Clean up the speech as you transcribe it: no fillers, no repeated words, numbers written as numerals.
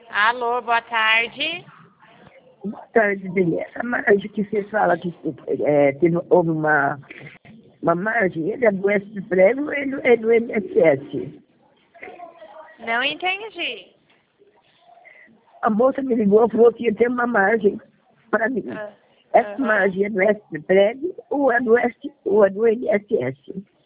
Alô, boa tarde. Boa tarde, bem. Essa margem que você fala que houve uma margem, ele é do S-Prego ou ele é do INSS? Não entendi. A moça me ligou e falou que ia ter uma margem para mim. Essa margem é do S-Prego ou é do INSS?